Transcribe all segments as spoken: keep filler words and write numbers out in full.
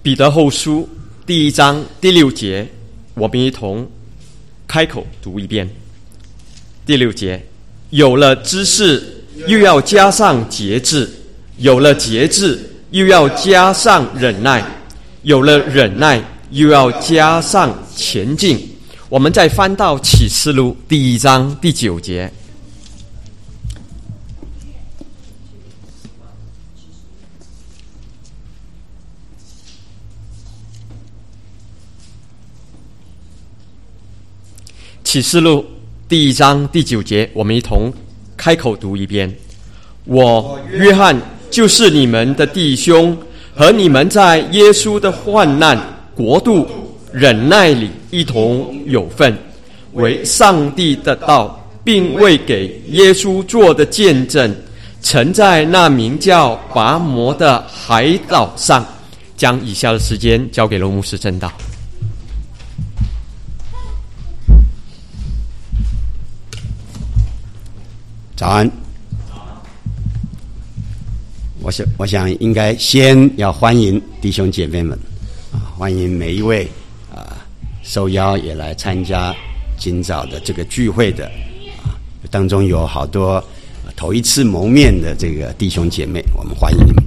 彼得后书第一章第六节，我们一同开口读一遍。第六节，有了知识，又要加上节制；有了节制，又要加上忍耐；有了忍耐，又要加上前进。我们再翻到启示录第一章第九节。启示录第一章第九节，我们一同开口读一遍。我约翰就是你们的弟兄，和你们在耶稣的患难、国度、忍耐里一同有份，为上帝的道，并为给耶稣做的见证，曾在那名叫拔摩的海岛上。将以下的时间交给罗牧师正道。 早安。我想，我想应该先要欢迎弟兄姐妹们啊，欢迎每一位啊受邀也来参加今早的这个聚会的啊，当中有好多、啊、头一次谋面的这个弟兄姐妹，我们欢迎你们。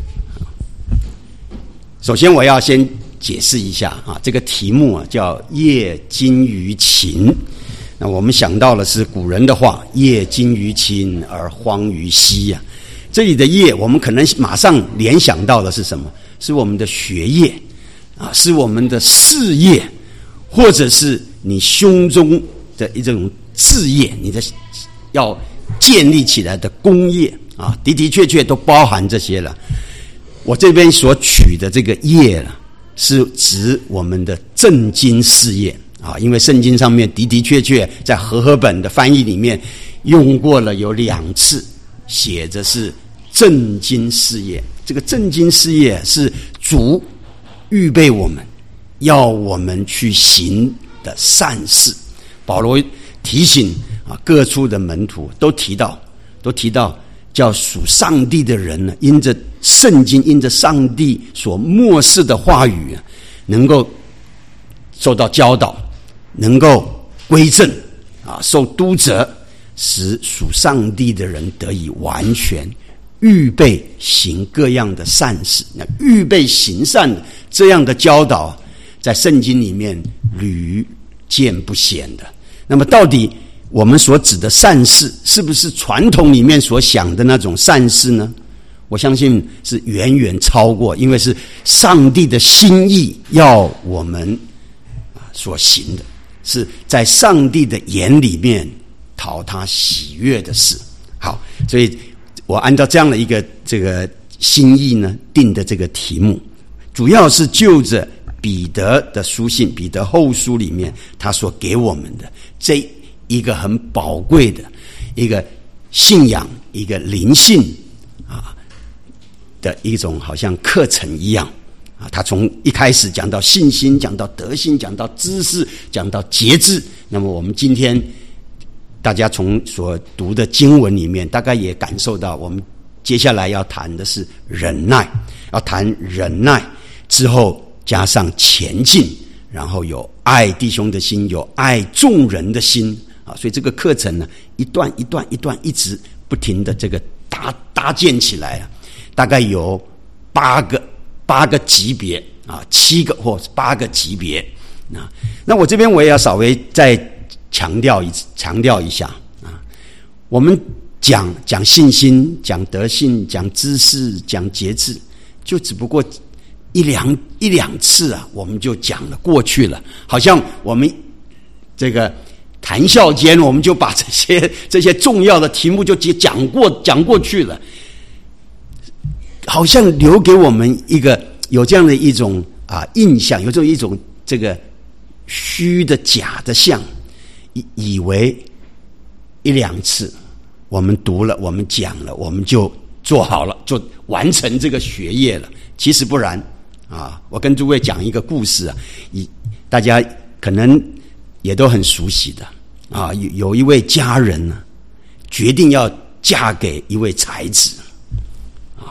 首先，我要先解释一下啊，这个题目啊叫业精于勤。那我们想到的是古人的话，业精于勤而荒于嬉呀、啊。这里的业，我们可能马上联想到的是什么？是我们的学业啊，是我们的事业，或者是你胸中的一种志业，你的要建立起来的功业啊，的的确确都包含这些了。我这边所取的这个业了，是指我们的正经事业。啊，因为圣经上面的的确确在和合本的翻译里面用过了有两次，写着是正经事业。这个正经事业是主预备我们，要我们去行的善事。保罗提醒啊，各处的门徒都提到，都提到叫属上帝的人呢，因着圣经，因着上帝所默示的话语，能够受到教导。能够归正啊，受督责，使属上帝的人得以完全预备行各样的善事。那预备行善这样的教导，在圣经里面屡见不鲜的。那么，到底我们所指的善事，是不是传统里面所想的那种善事呢？我相信是远远超过，因为是上帝的心意要我们所行的。是在上帝的眼里面讨他喜悦的事。好，所以我按照这样的一个这个心意呢，定的这个题目，主要是就着彼得的书信，彼得后书里面他所给我们的这一个很宝贵的一个信仰，一个灵性啊的一种好像课程一样。啊，他从一开始讲到信心，讲到德性，讲到知识，讲到节制。那么我们今天大家从所读的经文里面，大概也感受到，我们接下来要谈的是忍耐，要谈忍耐之后加上前进，然后有爱弟兄的心，有爱众人的心啊。所以这个课程呢，一段一段一段一直不停的这个搭搭建起来啊，大概有八个。八个级别啊，七个或八个级别啊。那我这边我也要稍微再强调一强调一下啊。我们讲讲信心，讲德性，讲知识，讲节制，就只不过一两一两次啊，我们就讲了过去了，好像我们这个谈笑间，我们就把这些这些重要的题目就讲过讲过去了。好像留给我们一个有这样的一种啊印象，有这种一种这个虚的假的像，以以为一两次我们读了，我们讲了，我们就做好了，就完成这个学业了。其实不然啊！我跟诸位讲一个故事啊，以大家可能也都很熟悉的啊，有有一位家人呢，决定要嫁给一位才子。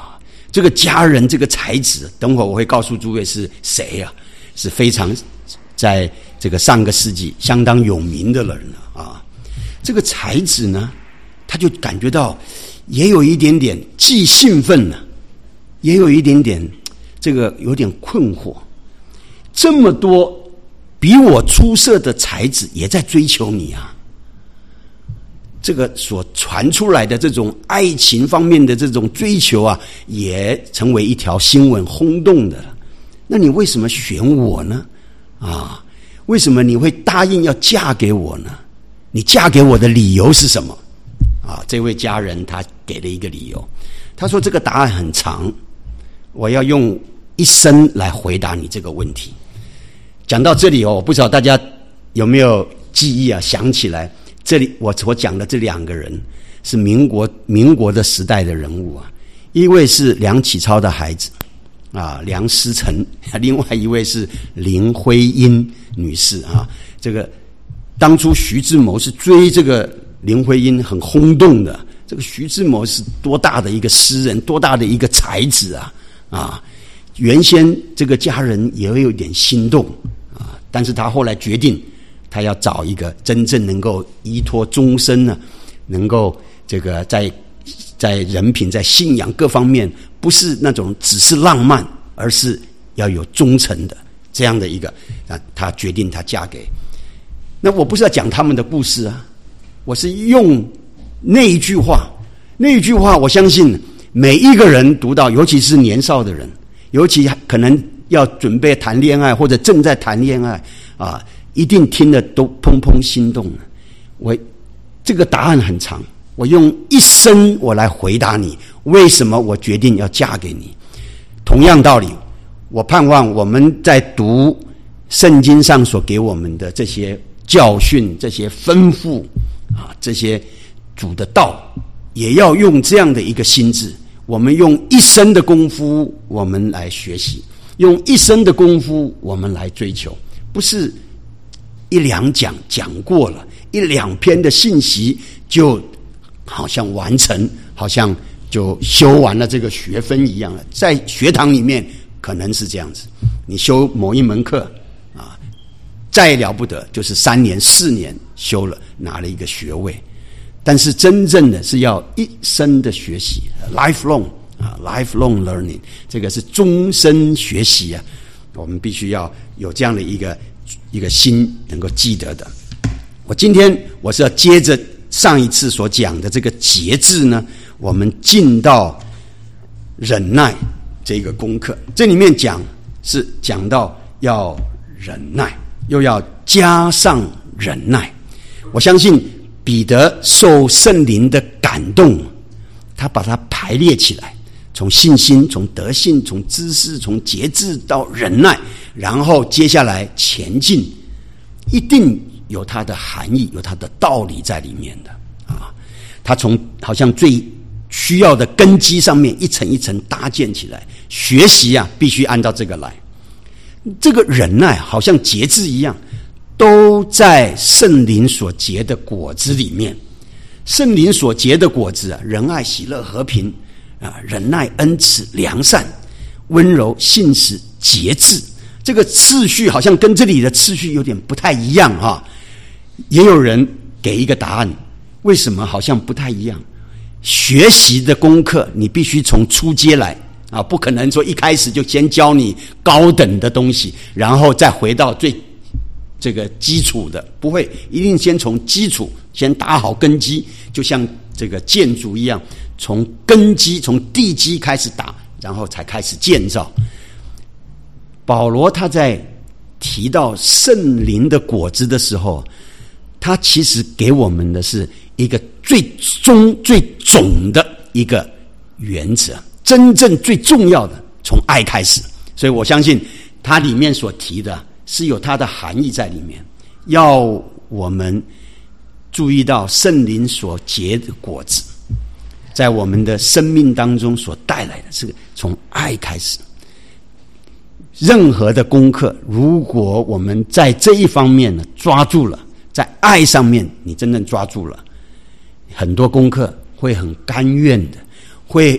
这个家人，这个才子，等会儿我会告诉诸位是谁啊？是非常在这个上个世纪相当有名的人了啊。这个才子呢，他就感觉到也有一点点既兴奋了，也有一点点这个有点困惑。这么多比我出色的才子也在追求你啊！这个所传出来的这种爱情方面的这种追求啊，也成为一条新闻轰动的了。那你为什么选我呢？啊，为什么你会答应要嫁给我呢？你嫁给我的理由是什么？啊，这位家人他给了一个理由，他说这个答案很长，我要用一生来回答你这个问题。讲到这里哦，我不知道大家有没有记忆啊？想起来，这里我所讲的这两个人是民国民国的时代的人物啊，一位是梁启超的孩子啊，梁思成，另外一位是林徽因女士啊。这个当初徐志摩是追这个林徽因很轰动的，这个徐志摩是多大的一个诗人，多大的一个才子啊啊！原先这个家人也会有点心动啊，但是他后来决定，他要找一个真正能够依托终身呢，能够这个在在人品、在信仰各方面，不是那种只是浪漫，而是要有忠诚的这样的一个啊，他决定他嫁给。那我不是要讲他们的故事啊，我是用那一句话，那一句话，我相信每一个人读到，尤其是年少的人，尤其可能要准备谈恋爱或者正在谈恋爱啊，一定听得都怦怦心动了。我这个答案很长，我用一生我来回答你，为什么我决定要嫁给你。同样道理，我盼望我们在读圣经上所给我们的这些教训、这些吩咐啊，这些主的道，也要用这样的一个心智。我们用一生的功夫，我们来学习；用一生的功夫，我们来追求。不是一两讲讲过了，一两篇的信息就好像完成，好像就修完了这个学分一样了。在学堂里面可能是这样子，你修某一门课啊，再了不得就是三年四年修了，拿了一个学位。但是真正的是要一生的学习 ，lifelong 啊 ，lifelong learning， 这个是终身学习啊。我们必须要有这样的一个一个心能够记得的。我今天我是要接着上一次所讲的这个节制呢，我们进到忍耐这个功课。这里面讲是讲到要忍耐，又要加上忍耐。我相信彼得受圣灵的感动，他把它排列起来，从信心，从德性，从知识，从节制到忍耐，然后接下来前进，一定有它的含义，有它的道理在里面的啊。他从好像最需要的根基上面一层一层搭建起来，学习啊必须按照这个来。这个忍耐好像节制一样，都在圣灵所结的果子里面。圣灵所结的果子啊，仁爱、喜乐、和平啊，忍耐、恩慈、良善、温柔、信实、节制。这个次序好像跟这里的次序有点不太一样啊。也有人给一个答案，为什么好像不太一样？学习的功课你必须从初阶来啊，不可能说一开始就先教你高等的东西，然后再回到最这个基础的，不会，一定先从基础先打好根基，就像这个建筑一样，从根基从地基开始打，然后才开始建造。保罗他在提到圣灵的果子的时候，他其实给我们的是一个最终最总的一个原则，真正最重要的从爱开始。所以我相信他里面所提的是有它的含义在里面，要我们注意到圣灵所结的果子在我们的生命当中所带来的是从爱开始。任何的功课，如果我们在这一方面呢抓住了，在爱上面你真正抓住了，很多功课会很甘愿的，会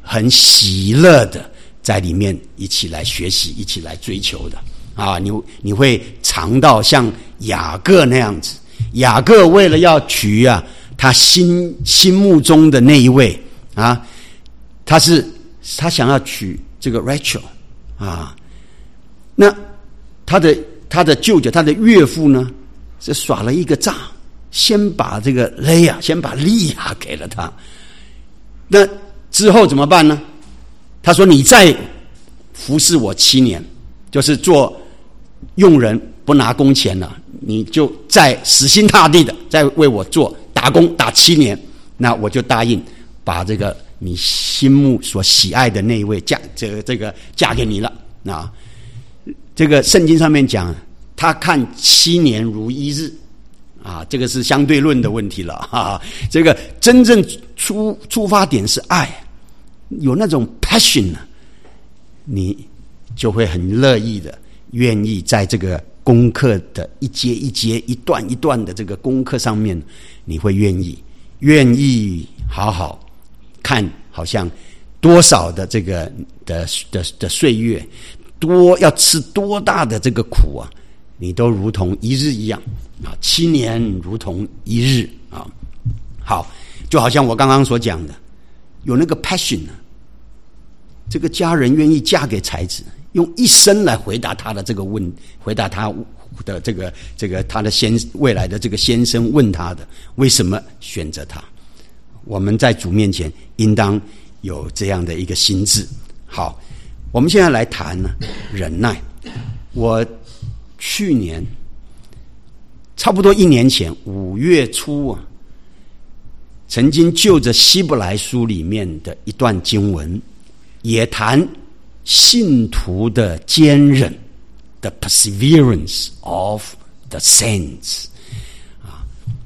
很喜乐的在里面一起来学习，一起来追求的啊！你你会尝到像雅各那样子，雅各为了要娶啊他心心目中的那一位啊，他是他想要娶这个 Rachel 啊，那他的他的舅舅他的岳父呢是耍了一个诈，先把这个雷亚先把利亚给了他，那之后怎么办呢？他说你再服侍我七年，就是做用人不拿工钱了，你就再死心塌地的再为我做打工打七年，那我就答应把这个你心目所喜爱的那一位嫁这个这个嫁给你了。啊，这个圣经上面讲他看七年如一日啊，这个是相对论的问题了啊。这个真正出出发点是爱，有那种 passion 呢，你就会很乐意的愿意在这个功课的一节一节一段一段的这个功课上面，你会愿意愿意好好看，好像多少的这个的的的岁月，多要吃多大的这个苦啊，你都如同一日一样啊，七年如同一日啊。好，就好像我刚刚所讲的，有那个 passion 啊，这个家人愿意嫁给才子，用一生来回答他的这个问，回答他的这个这个他的先未来的这个先生问他的为什么选择他。我们在主面前应当有这样的一个心志。好，我们现在来谈呢忍耐。我去年差不多一年前五月初啊，曾经就着希伯来书里面的一段经文，也谈信徒的坚忍 ，the perseverance of the saints。啊，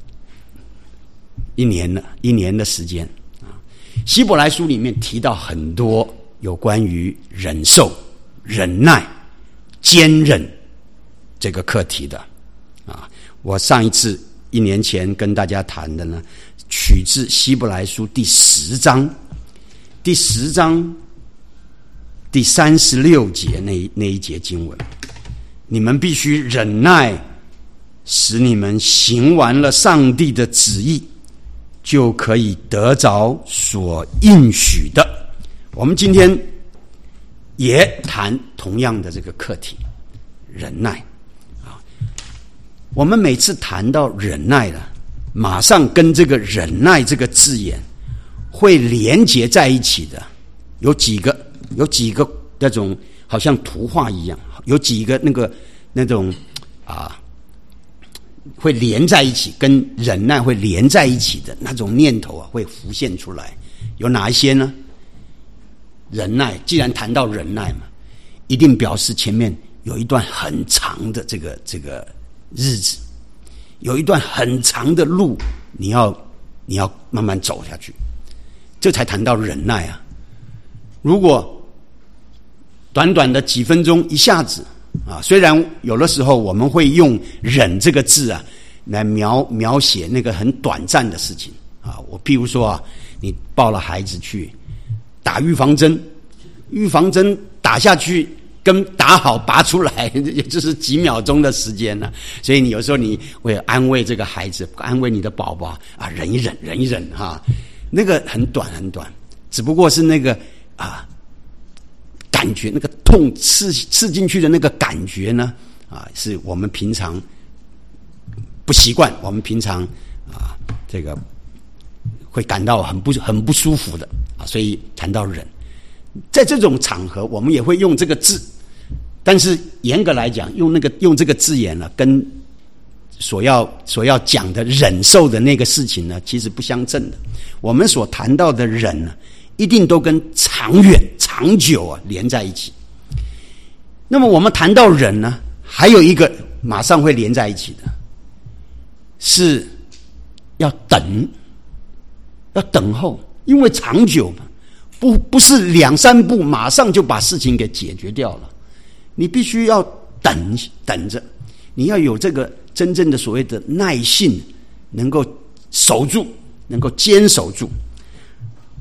一年了，一年的时间啊。希伯来书里面提到很多有关于忍受、忍耐、坚忍这个课题的啊。我上一次一年前跟大家谈的呢，取自希伯来书第十章，第十章第三十六节那那一节经文，你们必须忍耐，使你们行完了上帝的旨意，就可以得着所应许的。我们今天也谈同样的这个课题，忍耐啊。我们每次谈到忍耐了，马上跟这个忍耐这个字眼会连结在一起的，有几个有几个那种好像图画一样，有几个那个那种啊会连在一起，跟忍耐会连在一起的那种念头啊，会浮现出来。有哪一些呢？忍耐，既然谈到忍耐嘛，一定表示前面有一段很长的这个这个日子，有一段很长的路，你要你要慢慢走下去，这才谈到忍耐啊。如果短短的几分钟，一下子啊，虽然有的时候我们会用忍这个字啊来描描写那个很短暂的事情啊，我譬如说啊，你抱了孩子去打预防针，预防针打下去跟打好拔出来也就是几秒钟的时间了，所以你有时候你会安慰这个孩子，安慰你的宝宝啊，忍一忍忍一忍哈，那个很短很短，只不过是那个啊感觉，那个痛刺刺进去的那个感觉呢啊，是我们平常不习惯，我们平常啊这个会感到很不很不舒服的啊，所以谈到忍，在这种场合我们也会用这个字，但是严格来讲，用那个用这个字眼呢，跟所要所要讲的忍受的那个事情呢，其实不相称的。我们所谈到的忍呢，一定都跟长远、长久啊连在一起。那么我们谈到忍呢，还有一个马上会连在一起的，是要等。要等候，因为长久嘛，不不是两三步马上就把事情给解决掉了，你必须要等等着，你要有这个真正的所谓的耐性，能够守住，能够坚守住。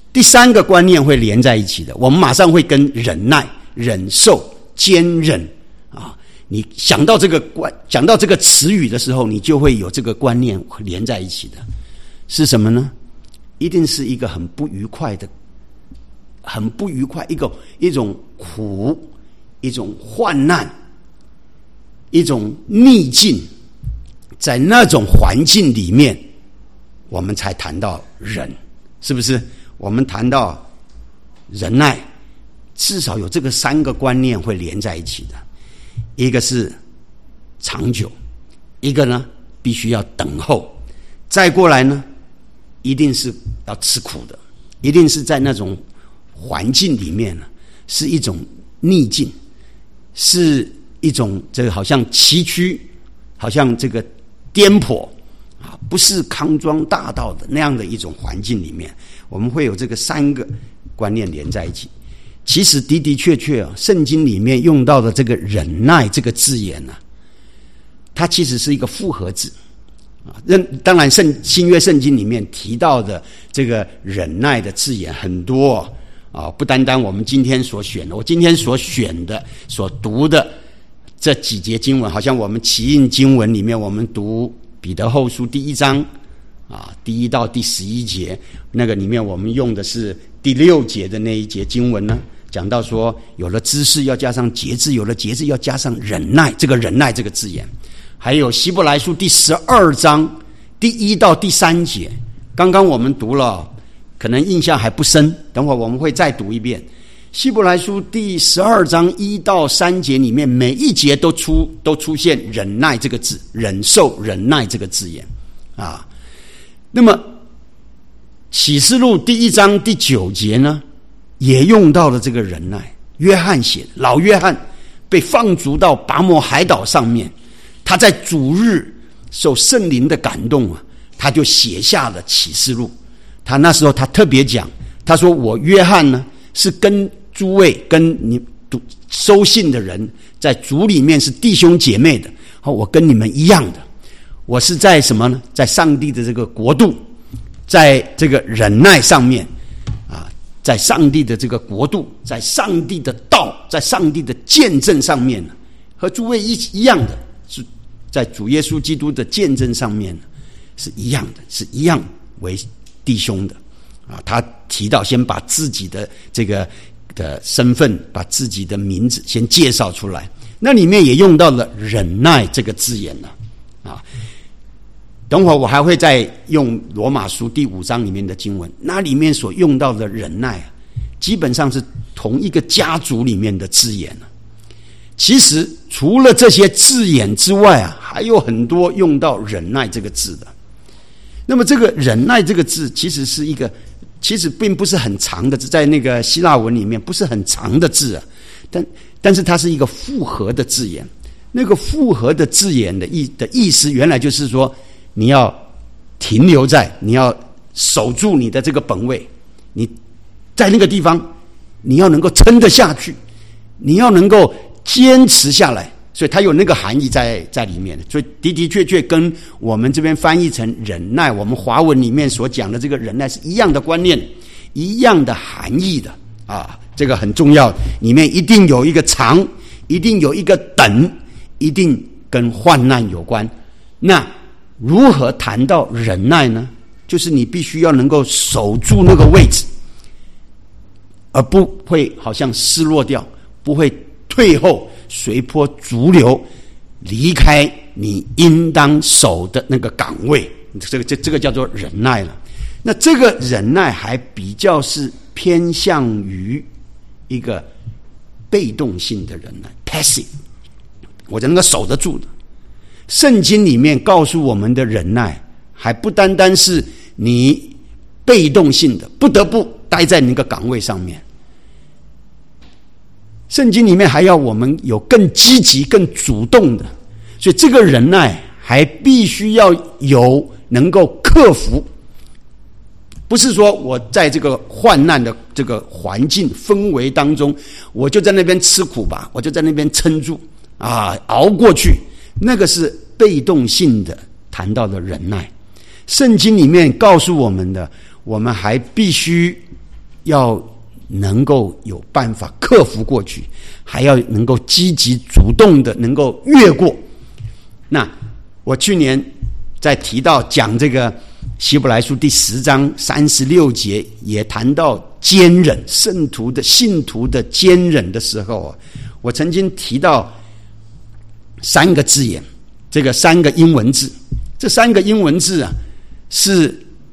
第三个观念会连在一起的，我们马上会跟忍耐、忍受、坚忍啊。你想到这个观，讲到这个词语的时候，你就会有这个观念连在一起的，是什么呢？一定是一个很不愉快的，很不愉快，一个一种苦，一种患难，一种逆境，在那种环境里面，我们才谈到忍，是不是？我们谈到忍耐，至少有这个三个观念会连在一起的。一个是长久，一个呢必须要等候，再过来呢一定是要吃苦的，一定是在那种环境里面呢是一种逆境，是一种这个好像崎岖，好像这个颠簸啊，不是康庄大道的那样的一种环境里面，我们会有这个三个观念连在一起。其实的的确确啊，圣经里面用到的这个忍耐这个字眼呢、啊，它其实是一个复合字啊。当然圣新约圣经里面提到的这个忍耐的字眼很多啊，不单单我们今天所选的，我今天所选的所读的这几节经文，好像我们奇印经文里面，我们读彼得后书第一章啊，第一到第十一节，那个里面我们用的是第六节的那一节经文呢，讲到说有了知识要加上节制，有了节制要加上忍耐，这个忍耐这个字眼。还有希伯来书第十二章第一到第三节，刚刚我们读了，可能印象还不深，等会儿我们会再读一遍。希伯来书第十二章一到三节里面，每一节都出都出现忍耐这个字，忍受忍耐这个字眼啊。那么启示录第一章第九节呢，也用到了这个忍耐。约翰写，老约翰被放逐到拔摩海岛上面，他在主日受圣灵的感动啊，他就写下了启示录。他那时候他特别讲，他说我约翰呢是跟诸位跟你收信的人在主里面是弟兄姐妹的，我跟你们一样的，我是在什么呢？在上帝的这个国度，在这个忍耐上面啊，在上帝的这个国度，在上帝的道，在上帝的见证上面，和诸位一一样的，是在主耶稣基督的见证上面是一样的，是一样为弟兄的啊。他提到先把自己的这个的身份，把自己的名字先介绍出来，那里面也用到了忍耐这个字眼了啊。等会儿我还会再用罗马书第五章里面的经文，那里面所用到的忍耐啊，基本上是同一个家族里面的字眼啊。其实除了这些字眼之外啊，还有很多用到忍耐这个字的。那么这个忍耐这个字其实是一个，其实并不是很长的字，在那个希腊文里面不是很长的字啊，但但是它是一个复合的字眼。那个复合的字眼的意的意思，原来就是说你要停留在，你要守住你的这个本位，你在那个地方你要能够撑得下去，你要能够坚持下来，所以它有那个含义在在里面。所以的的确确跟我们这边翻译成忍耐，我们华文里面所讲的这个忍耐是一样的观念，一样的含义的啊，这个很重要。里面一定有一个长，一定有一个等，一定跟患难有关。那如何谈到忍耐呢？就是你必须要能够守住那个位置，而不会好像失落掉，不会退后随波逐流，离开你应当守的那个岗位。这个这这个叫做忍耐了。那这个忍耐还比较是偏向于一个被动性的忍耐 passive， 我就能够守得住的。圣经里面告诉我们的忍耐还不单单是你被动性的不得不待在那个岗位上面，圣经里面还要我们有更积极更主动的。所以这个忍耐还必须要有能够克服，不是说我在这个患难的这个环境氛围当中，我就在那边吃苦吧，我就在那边撑住啊，熬过去，那个是被动性的谈到的忍耐。圣经里面告诉我们的，我们还必须要能够有办法克服过去，还要能够积极主动的能够越过。那我去年在提到讲这个希伯来书第十章三十六节，也谈到坚忍，圣徒的信徒的坚忍的时候，我曾经提到三个字眼，这个三个英文字，这三个英文字啊，是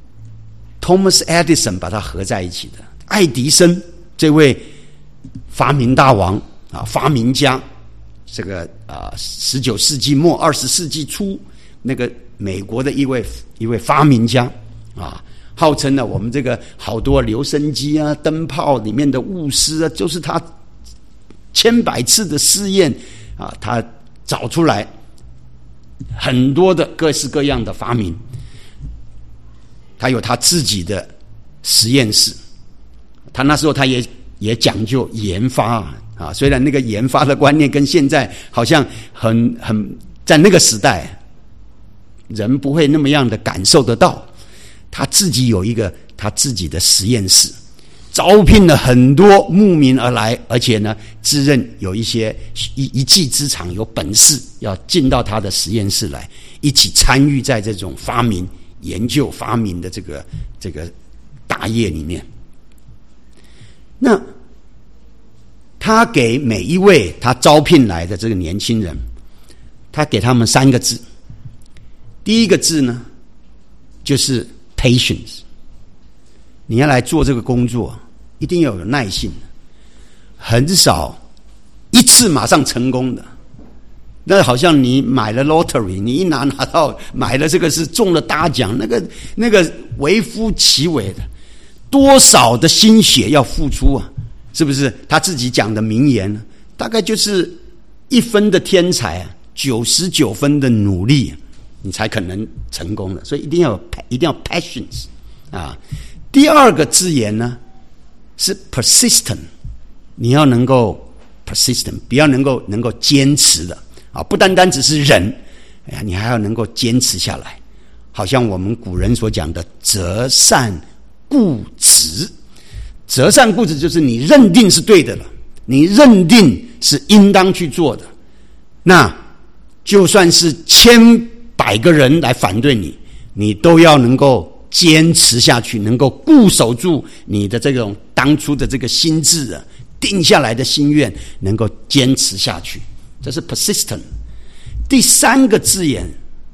Thomas Edison 把它合在一起的。爱迪生这位发明大王啊，发明家，这个啊，十九世纪末二十世纪初那个美国的一位一位发明家啊，号称呢我们这个好多留声机啊、灯泡里面的钨丝啊，就是他千百次的试验啊，他找出来很多的各式各样的发明。他有他自己的实验室，他那时候他也也讲究研发啊，虽然那个研发的观念跟现在好像很很在那个时代人不会那么样的感受得到，他自己有一个他自己的实验室，招聘了很多慕名而来，而且呢自认有一些一一技之长，有本事要进到他的实验室来，一起参与在这种发明研究发明的这个这个大业里面。那他给每一位他招聘来的这个年轻人，他给他们三个字。第一个字呢，就是 patience。你要来做这个工作，一定要有耐性，很少一次马上成功的。那好像你买了 lottery， 你一拿拿到买了这个是中了大奖，那个那个微乎其微的，多少的心血要付出啊！是不是？他自己讲的名言，大概就是一分的天才啊，九十九分的努力，你才可能成功的。所以一定要有，一定要 patience 啊。第二个字眼呢是 persistent， 你要能够 persistent， 不要能够能够坚持的啊，不单单只是忍，哎呀，你还要能够坚持下来。好像我们古人所讲的择善固执，择善固执就是你认定是对的了，你认定是应当去做的，那就算是千百个人来反对你，你都要能够坚持下去，能够固守住你的这种当初的这个心志啊，定下来的心愿，能够坚持下去，这是 persistent。 第三个字眼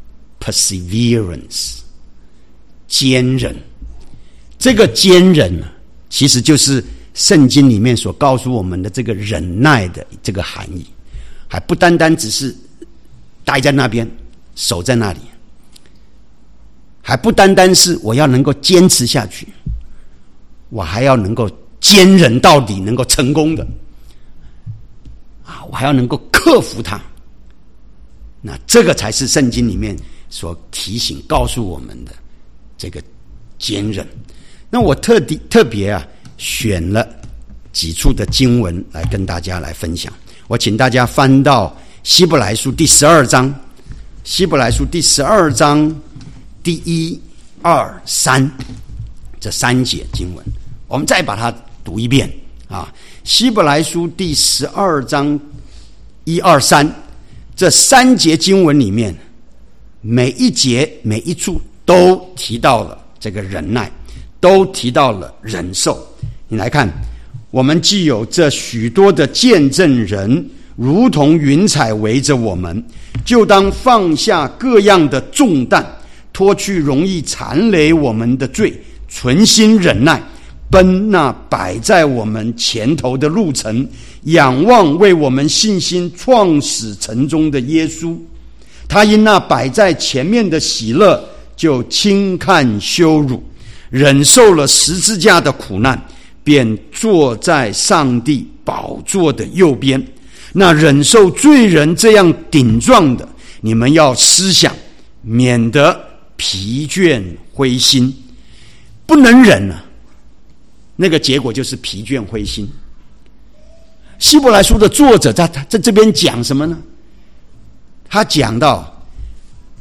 perseverance， 坚忍。这个坚忍其实就是圣经里面所告诉我们的这个忍耐的这个含义，还不单单只是待在那边守在那里，还不单单是我要能够坚持下去，我还要能够坚忍到底，能够成功的啊，我还要能够克服它。那这个才是圣经里面所提醒告诉我们的这个坚忍。那我特地特别啊选了几处的经文来跟大家来分享。我请大家翻到希伯来书第十二章，希伯来书第十二章第一、二、三这三节经文，我们再把它读一遍啊。希伯来书第十二章一、二、三这三节经文里面，每一节每一处都提到了这个忍耐，都提到了忍受。你来看，我们既有这许多的见证人，如同云彩围着我们，就当放下各样的重担，脱去容易缠累我们的罪，存心忍耐，奔那摆在我们前头的路程，仰望为我们信心创始成终的耶稣。他因那摆在前面的喜乐，就轻看羞辱，忍受了十字架的苦难，便坐在上帝宝座的右边。那忍受罪人这样顶撞的，你们要思想，免得疲倦灰心。不能忍啊，那个结果就是疲倦灰心。希伯来书的作者在在这边讲什么呢？他讲到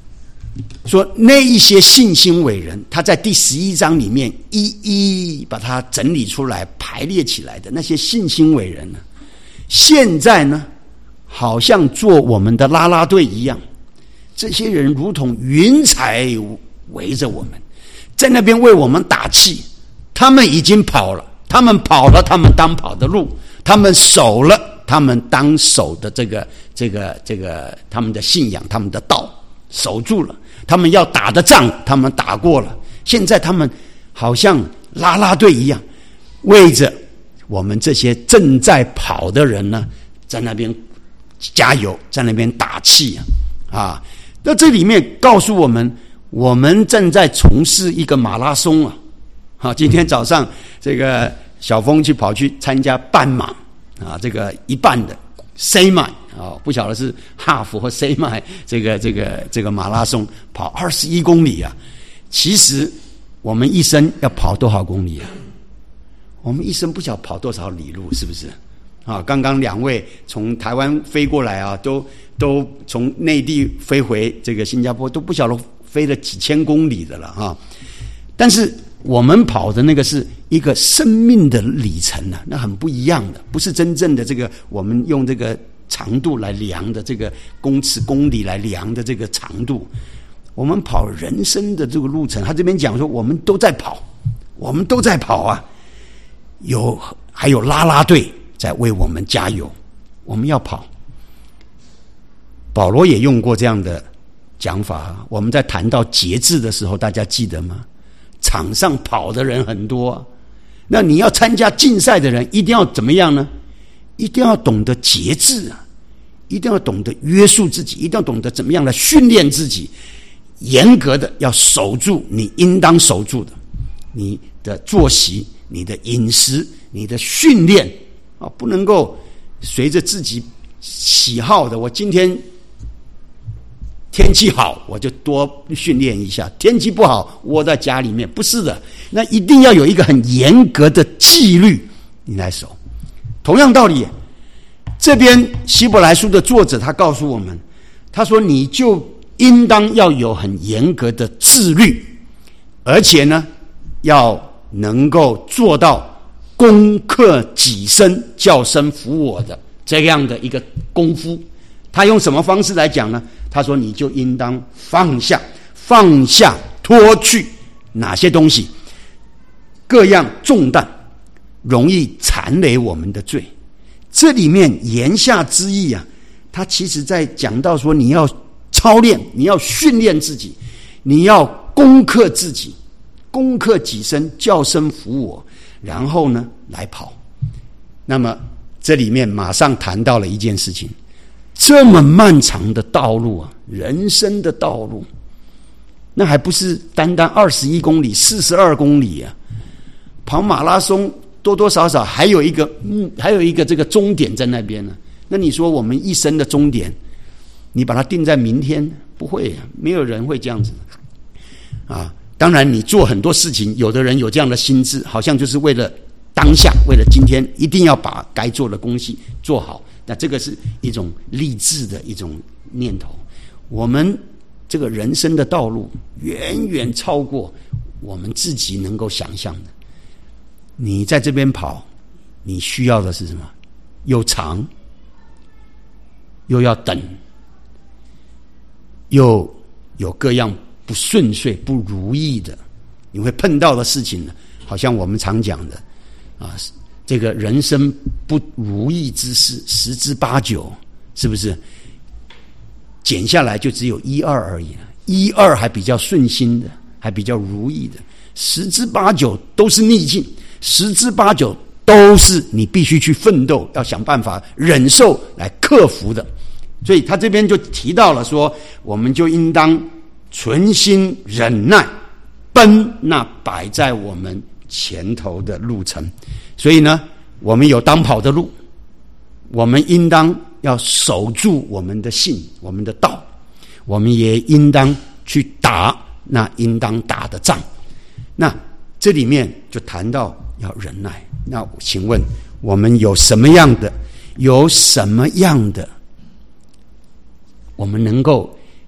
说那一些信心伟人，他在第十一章里面一一把它整理出来排列起来的那些信心伟人呢，现在呢好像做我们的啦啦队一样，这些人如同云彩围着我们，在那边为我们打气。他们已经跑了，他们跑了他们当跑的路，他们守了他们当守的这个这个这个他们的信仰，他们的道守住了，他们要打的仗他们打过了。现在他们好像啦啦队一样，为着我们这些正在跑的人呢，在那边加油，在那边打气啊！啊，那这里面告诉我们，我们正在从事一个马拉松啊！好，今天早上这个小峰去跑去参加半马啊，这个一半的 semi 啊，不晓得是 half 或 semi 这个这个这个马拉松跑二十一公里啊。其实我们一生要跑多少公里啊？我们一生不晓得跑多少里路，是不是？啊，刚刚两位从台湾飞过来啊，都都从内地飞回这个新加坡，都不晓得飞了几千公里的了啊。但是我们跑的那个是一个生命的里程啊，那很不一样的，不是真正的这个我们用这个长度来量的这个公尺公里来量的这个长度。我们跑人生的这个路程，他这边讲说我们都在跑，我们都在跑啊，有还有啦啦队在为我们加油，我们要跑。保罗也用过这样的讲法，我们在谈到节制的时候，大家记得吗？场上跑的人很多啊，那你要参加竞赛的人一定要怎么样呢？一定要懂得节制啊，一定要懂得约束自己，一定要懂得怎么样来训练自己，严格的要守住你应当守住的，你的作息、你的饮食、你的训练啊，不能够随着自己喜好的，我今天天气好我就多训练一下，天气不好窝在家里面，不是的，那一定要有一个很严格的纪律你来守。同样道理，这边希伯来书的作者他告诉我们，他说你就应当要有很严格的自律，而且呢要能够做到攻克己身叫身服我的这样的一个功夫。他用什么方式来讲呢？他说你就应当放下放下脱去哪些东西，各样重担容易缠累我们的罪。这里面言下之意啊，他其实在讲到说你要操练，你要训练自己，你要攻克自己，攻克己身叫身服我，然后呢来跑。那么这里面马上谈到了一件事情，这么漫长的道路啊，人生的道路，那还不是单单二十一公里、四十二公里啊？跑马拉松多多少少还有一个，嗯，还有一个这个终点在那边呢。那你说我们一生的终点，你把它定在明天，不会啊，没有人会这样子啊。当然，你做很多事情，有的人有这样的心智，好像就是为了当下，为了今天，一定要把该做的东西做好。那这个是一种励志的一种念头。我们这个人生的道路远远超过我们自己能够想象的。你在这边跑，你需要的是什么？又长，又要等，又有各样不顺遂、不如意的，你会碰到的事情呢？好像我们常讲的啊，这个人生不如意之事十之八九，是不是？减下来就只有一二而已，一二还比较顺心的，还比较如意的，十之八九都是逆境，十之八九都是你必须去奋斗，要想办法忍受来克服的。所以他这边就提到了说，我们就应当存心忍耐，奔那摆在我们前头的路程。所以呢，我们有当跑的路，我们应当要守住我们的信，我们的道，我们也应当去打那应当打的仗。那这里面就谈到要忍耐。那请问我们有什么样的有什么样的我们能够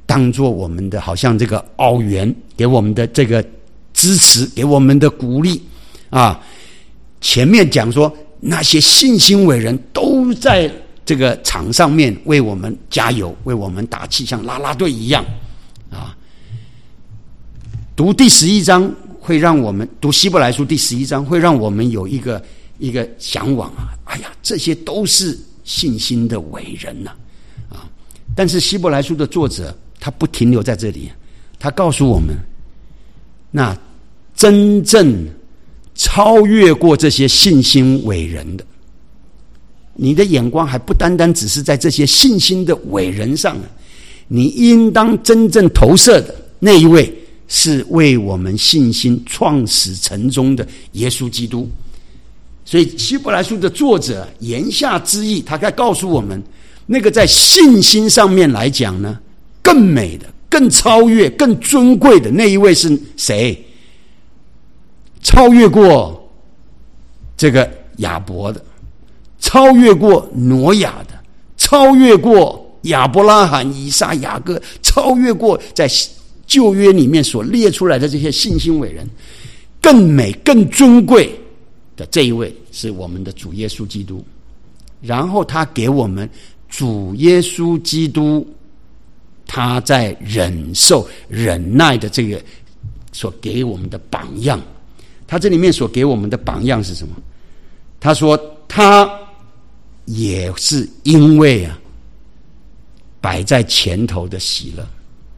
当作我们的好像这个奥援，给我们的这个支持，给我们的鼓励啊。前面讲说那些信心伟人都在这个场上面为我们加油，为我们打气，像啦啦队一样啊。读第十一章会让我们读希伯来书第十一章会让我们有一个一个向往啊，哎呀，这些都是信心的伟人呐 啊, 啊！但是希伯来书的作者他不停留在这里，他告诉我们，那真正超越过这些信心伟人的，你的眼光还不单单只是在这些信心的伟人上，你应当真正投射的那一位是为我们信心创始成终的耶稣基督。所以希伯来书的作者言下之意，他该告诉我们，那个在信心上面来讲呢，更美的、更超越、更尊贵的那一位是谁？超越过这个亚伯的，超越过挪亚的，超越过亚伯拉罕、以撒、雅各，超越过在旧约里面所列出来的这些信心伟人，更美、更尊贵的这一位是我们的主耶稣基督。然后他给我们主耶稣基督他在忍受忍耐的这个所给我们的榜样。他这里面所给我们的榜样是什么？他说他也是因为啊摆在前头的喜乐，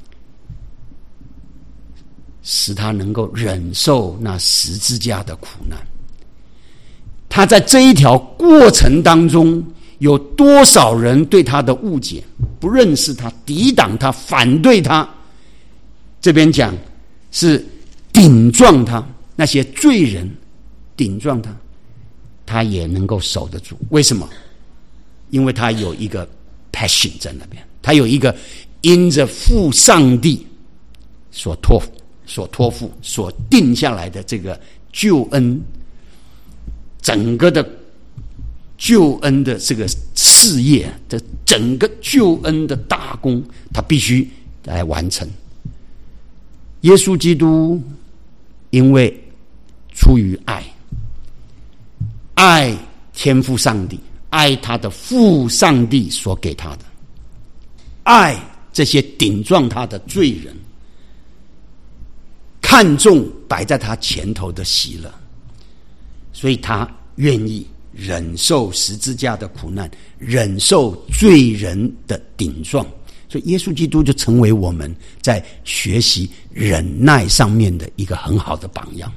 使他能够忍受那十字架的苦难。他在这一条过程当中，有多少人对他的误解，不认识他，抵挡他，反对他，这边讲是顶撞他，那些罪人顶撞他，他也能够守得住。为什么？因为他有一个 passion 在那边，他有一个因着父上帝所托付所托付所定下来的这个救恩，整个的救恩的这个事业的整个救恩的大功，他必须来完成。耶稣基督因为出于爱，爱天父上帝，爱他的父上帝所给他的，爱这些顶撞他的罪人，看重摆在他前头的喜乐，所以他愿意忍受十字架的苦难，忍受罪人的顶撞。所以耶稣基督就成为我们在学习忍耐上面的一个很好的榜样。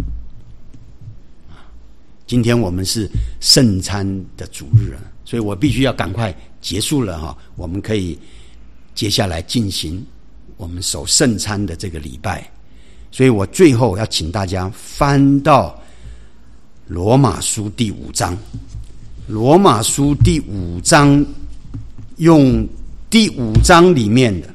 今天我们是圣餐的主日，所以我必须要赶快结束了哈，我们可以接下来进行我们守圣餐的这个礼拜。所以我最后要请大家翻到罗马书第五章。罗马书第五章用第五章里面的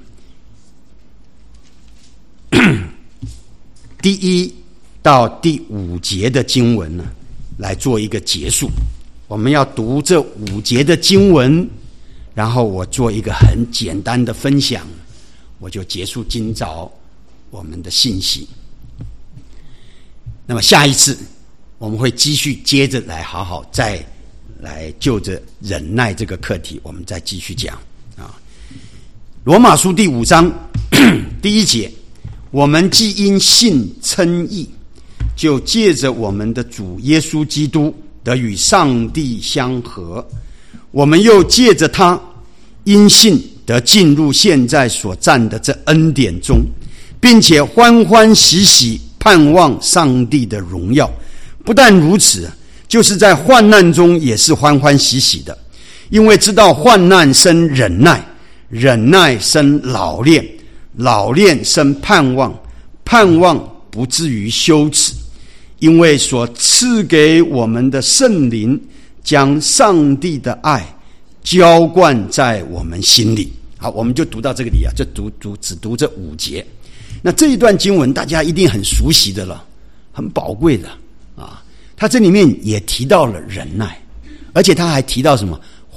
第一到第五节的经文呢，来做一个结束。我们要读这五节的经文，然后我做一个很简单的分享，我就结束今早我们的信息。那么下一次我们会继续接着来好好再来就着忍耐这个课题，我们再继续讲啊。罗马书第五章第一节，我们既因信称义，就借着我们的主耶稣基督得与上帝相合，我们又借着他因信得进入现在所占的这恩典中，并且欢欢喜喜盼望上帝的荣耀。不但如此，就是在患难中也是欢欢喜喜的，因为知道患难生忍耐，忍耐生老练，老练生盼望，盼望不至于羞耻，因为所赐给我们的圣灵将上帝的爱浇灌在我们心里。好，我们就读到这个里啊，就读读只读这五节。那这一段经文大家一定很熟悉的了，很宝贵的啊。他这里面也提到了忍耐，而且他还提到什么？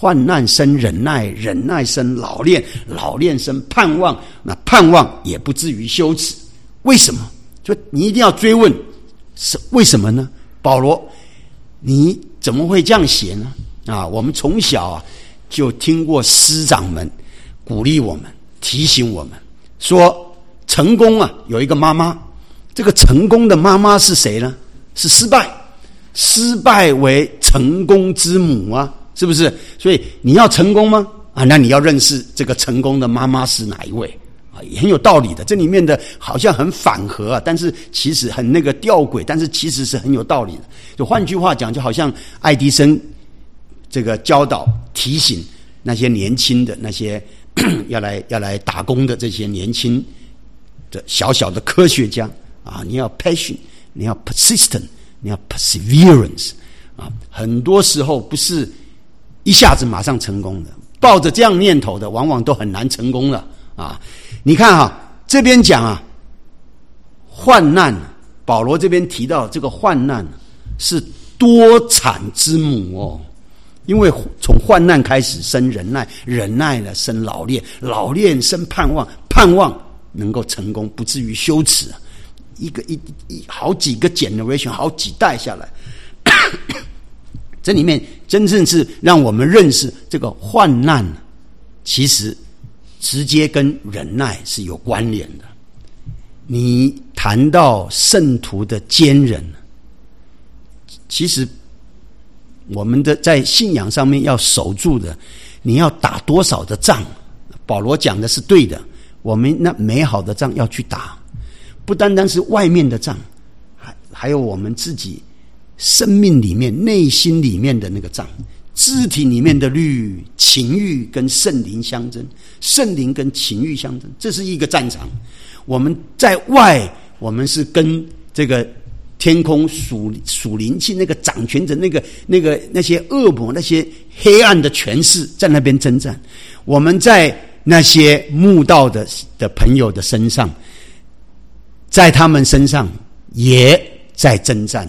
患难生忍耐，忍耐生老练，老练生盼望，那盼望也不至于羞耻。为什么？就你一定要追问，是为什么呢？保罗，你怎么会这样写呢？啊，我们从小啊就听过师长们鼓励我们，提醒我们说，成功啊有一个妈妈，这个成功的妈妈是谁呢？是失败，失败为成功之母啊，是不是？所以你要成功吗？啊，那你要认识这个成功的妈妈是哪一位啊，也很有道理的。这里面的好像很反合啊，但是其实很那个吊诡，但是其实是很有道理的。就换句话讲，就好像爱迪生这个教导提醒那些年轻的那些要来要来打工的这些年轻的小小的科学家啊，你要 passion， 你要 persistent， 你要 perseverance 啊，很多时候不是一下子马上成功的，抱着这样念头的，往往都很难成功了啊！你看哈、啊，这边讲啊，患难，保罗这边提到这个患难是多产之母哦，因为从患难开始生忍耐，忍耐了生老练，老练生盼望，盼望能够成功，不至于羞耻。一个一一好几个 generation， 好几代下来。这里面真正是让我们认识这个患难其实直接跟忍耐是有关联的。你谈到圣徒的坚忍，其实我们的在信仰上面要守住的，你要打多少的仗，保罗讲的是对的，我们那美好的仗要去打，不单单是外面的仗，还还有我们自己生命里面内心里面的那个仗，肢体里面的律，情欲跟圣灵相争，圣灵跟情欲相争，这是一个战场。我们在外，我们是跟这个天空属属灵气那个掌权者，那个那个那些恶魔，那些黑暗的权势在那边征战。我们在那些慕道的的朋友的身上，在他们身上也在征战，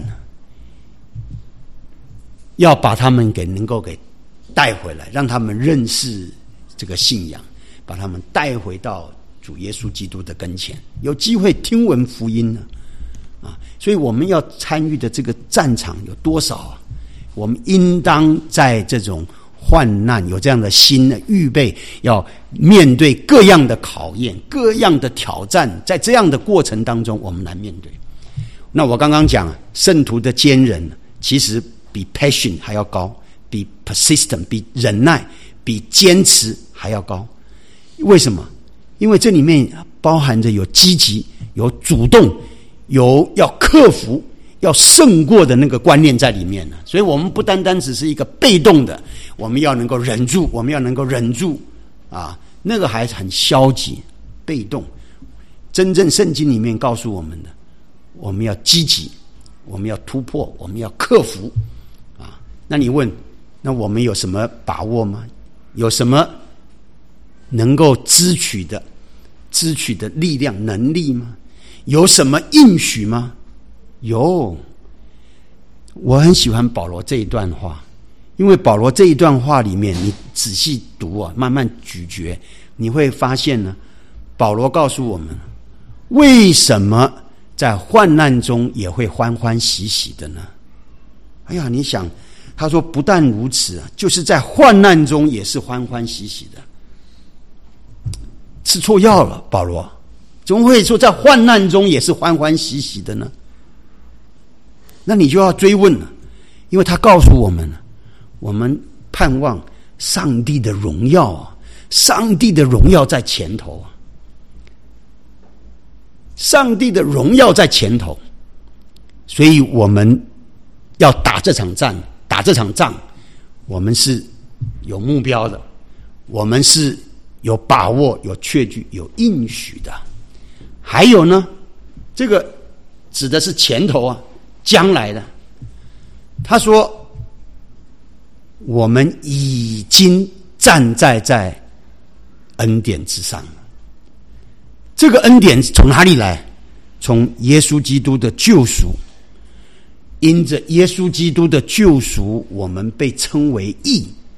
要把他们给能够给带回来，让他们认识这个信仰，把他们带回到主耶稣基督的跟前，有机会听闻福音呢啊！所以我们要参与的这个战场有多少啊？我们应当在这种患难有这样的心呢，预备要面对各样的考验、各样的挑战，在这样的过程当中，我们来面对。那我刚刚讲圣徒的坚忍，其实比 passion 还要高，比 persistent 比忍耐、比坚持还要高。为什么？因为这里面包含着有积极、有主动、有要克服、要胜过的那个观念在里面呢。所以我们不单单只是一个被动的，我们要能够忍住，我们要能够忍住啊，那个还是很消极、被动。真正圣经里面告诉我们的，我们要积极，我们要突破，我们要克服啊。那你问，那我们有什么把握吗？有什么能够支取的支取的力量能力吗？有什么应许吗？有。我很喜欢保罗这一段话，因为保罗这一段话里面，你仔细读啊，慢慢咀嚼，你会发现呢，保罗告诉我们，为什么在患难中也会欢欢喜喜的呢？哎呀，你想，他说不但如此啊，就是在患难中也是欢欢喜喜的。吃错药了，保罗怎么会说在患难中也是欢欢喜喜的呢？那你就要追问了，因为他告诉我们，我们盼望上帝的荣耀啊，上帝的荣耀在前头啊，上帝的荣耀在前头，所以我们要打这场战，打这场仗，我们是有目标的，我们是有把握、有确据、有应许的。还有呢，这个指的是前头啊，将来的。他说，我们已经站在在恩典之上了。这个恩典从哪里来？从耶稣基督的救赎。因着耶稣基督的救赎，我们被称为义。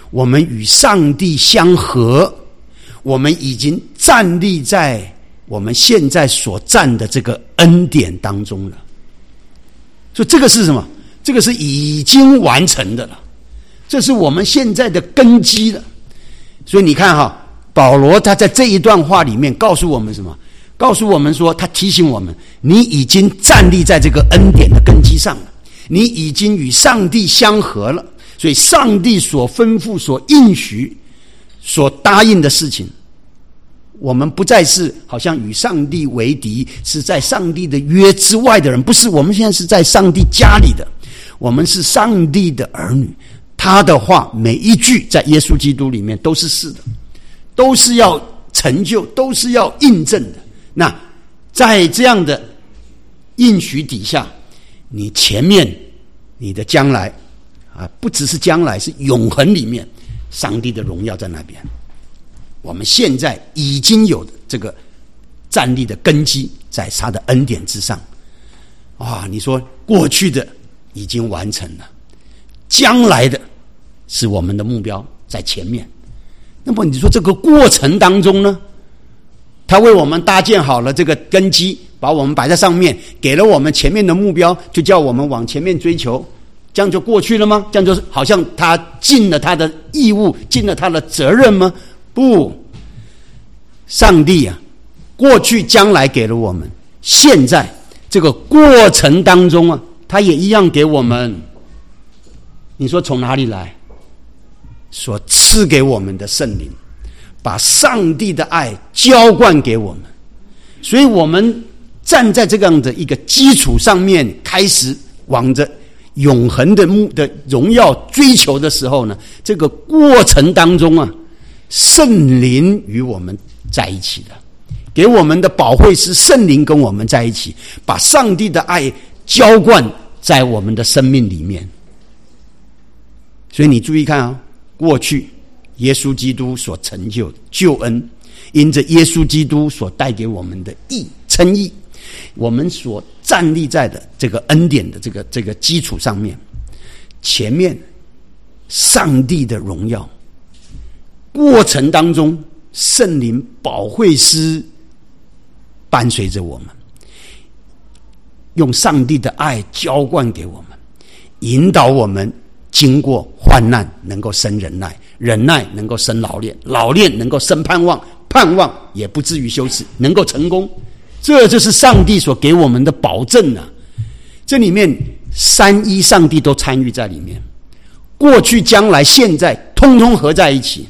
我们与上帝相合，我们已经站立在我们现在所站的这个恩典当中了。所以这个是什么？这个是已经完成的了，这是我们现在的根基了。所以你看哈，保罗他在这一段话里面告诉我们什么？告诉我们说，他提醒我们，你已经站立在这个恩典的根基上了，你已经与上帝相合了。所以上帝所吩咐、所应许、所答应的事情，我们不再是好像与上帝为敌，是在上帝的约之外的人，不是，我们现在是在上帝家里的，我们是上帝的儿女，他的话每一句在耶稣基督里面都是是的，都是要成就，都是要印证的。那在这样的应许底下，你前面你的将来啊，不只是将来，是永恒里面上帝的荣耀在那边。我们现在已经有的这个站立的根基在他的恩典之上。啊，你说过去的已经完成了，将来的是我们的目标在前面。那么你说这个过程当中呢，他为我们搭建好了这个根基，把我们摆在上面，给了我们前面的目标，就叫我们往前面追求，这样就过去了吗？这样就是好像他尽了他的义务，尽了他的责任吗？不，上帝啊，过去将来给了我们，现在这个过程当中啊，他也一样给我们。你说从哪里来？所赐给我们的圣灵，把上帝的爱浇灌给我们。所以我们站在这样的一个基础上面，开始往着永恒的目的荣耀追求的时候呢，这个过程当中啊，圣灵与我们在一起的，给我们的保惠师圣灵跟我们在一起，把上帝的爱浇灌在我们的生命里面。所以你注意看啊，过去耶稣基督所成就的救恩，因着耶稣基督所带给我们的义称义，我们所站立在的这个恩典的这个这个基础上面，前面上帝的荣耀过程当中，圣灵保惠师伴随着我们，用上帝的爱浇灌给我们，引导我们经过患难能够生忍耐，忍耐能够生老练，老练能够生盼望，盼望也不至于羞耻，能够成功。这就是上帝所给我们的保证啊！这里面三一上帝都参与在里面，过去、将来、现在，通通合在一起。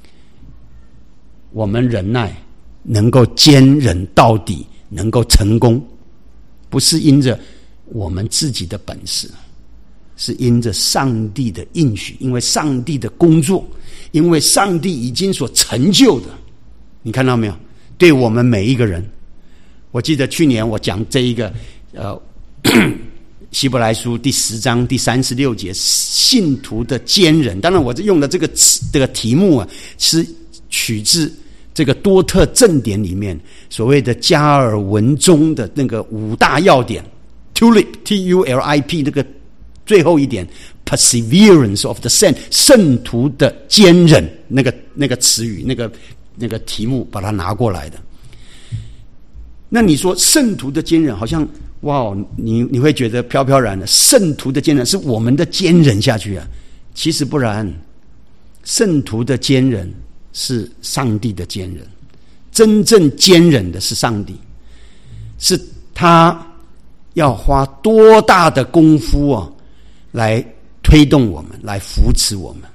我们忍耐能够坚忍到底，能够成功，不是因着我们自己的本事，是因着上帝的应许，因为上帝的工作，因为上帝已经所成就的。你看到没有？对我们每一个人，我记得去年我讲这一个呃希伯来书第十章第三十六节，信徒的坚忍。当然我用的这个这个题目啊，是取自这个多特正典里面所谓的加尔文宗的那个五大要点 tulip T U L I P 那个最后一点 perseverance of the saint 圣徒的坚忍，那个那个词语那个那个题目把它拿过来的。那你说圣徒的坚忍好像哇，你你会觉得飘飘然的，圣徒的坚忍是我们的坚忍下去啊，其实不然，圣徒的坚忍是上帝的坚忍，真正坚忍的是上帝，是他要花多大的功夫啊，来推动我们，来扶持我们，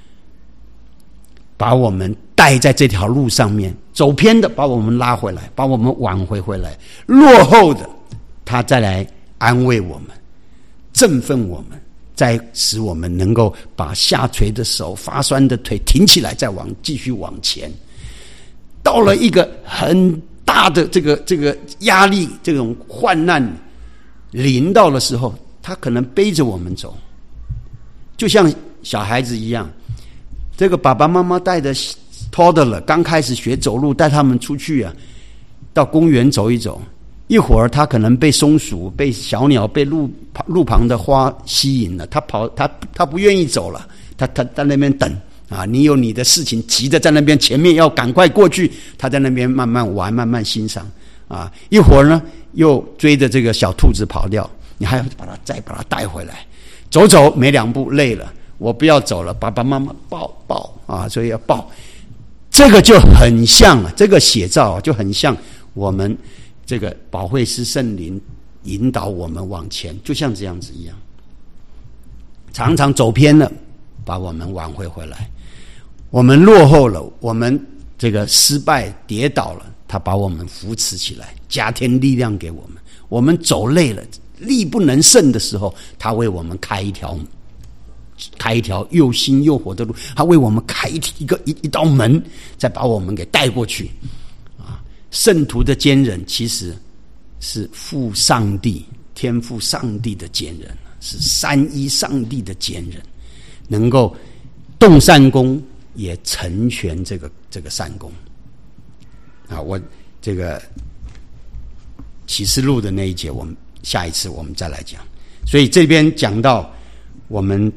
把我们带在这条路上面，走偏的把我们拉回来，把我们挽回回来，落后的他再来安慰我们，振奋我们，再使我们能够把下垂的手、发酸的腿挺起来，再往继续往前。到了一个很大的这个这个压力、这种患难临到的时候，他可能背着我们走，就像小孩子一样。这个爸爸妈妈带着toddler刚开始学走路，带他们出去啊，到公园走一走。一会儿他可能被松鼠、被小鸟、被路路旁的花吸引了，他跑，他他不愿意走了，他他在那边等， 啊，你有你的事情急着在那边，前面要赶快过去，他在那边慢慢玩，慢慢欣赏啊。一会儿呢，又追着这个小兔子跑掉，你还要把它再把它带回来，走走没两步累了，我不要走了，爸爸妈妈抱抱啊，所以要抱。这个就很像这个写照就很像我们这个保惠师圣灵引导我们往前，就像这样子一样，常常走偏了，把我们挽回回来。我们落后了，我们这个失败跌倒了，他把我们扶持起来，加添力量给我们。我们走累了，力不能胜的时候，他为我们开一条开一条又新又活的路，他为我们开一个一一道门，再把我们给带过去啊！圣徒的坚忍其实是父上帝天父上帝的坚忍，是三一上帝的坚忍，能够动善功也成全这个这个善功啊！我这个启示录的那一节，我们下一次我们再来讲。所以这边讲到我们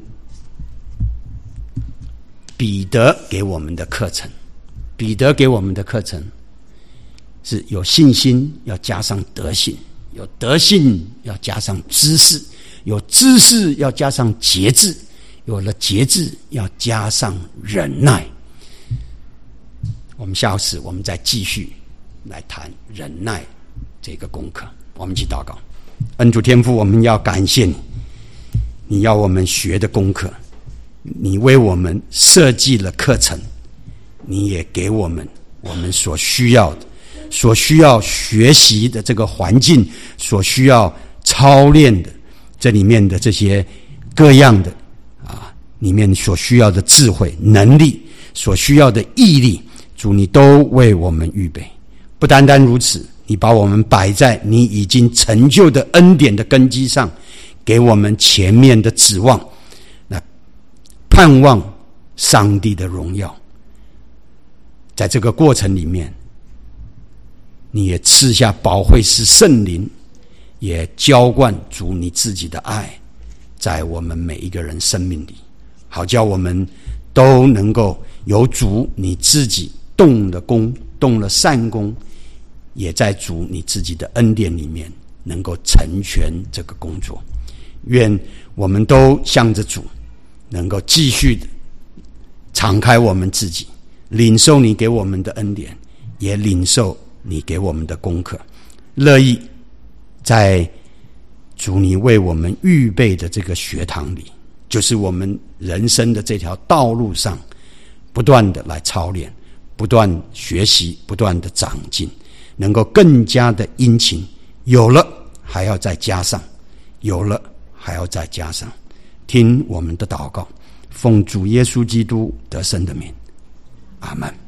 彼得给我们的课程，彼得给我们的课程是有信心要加上德性，有德性要加上知识，有知识要加上节制，有了节制要加上忍耐。我们下次我们再继续来谈忍耐这个功课。我们一起祷告。恩主天父，我们要感谢你，你要我们学的功课，你为我们设计了课程，你也给我们我们所需要的，所需要学习的这个环境，所需要操练的这里面的这些各样的啊，里面所需要的智慧能力，所需要的毅力，主你都为我们预备。不单单如此，你把我们摆在你已经成就的恩典的根基上，给我们前面的指望，那盼望上帝的荣耀。在这个过程里面，你也赐下保惠师圣灵，也浇灌主你自己的爱在我们每一个人生命里，好叫我们都能够有主你自己动了功，动了善功，也在主你自己的恩典里面能够成全这个工作。愿我们都向着主，能够继续的敞开我们自己，领受你给我们的恩典，也领受你给我们的功课，乐意在主你为我们预备的这个学堂里，就是我们人生的这条道路上，不断的来操练，不断学习，不断的长进，能够更加的殷勤，有了还要再加上，有了还要再加上。听我们的祷告，奉主耶稣基督得胜的名，阿们。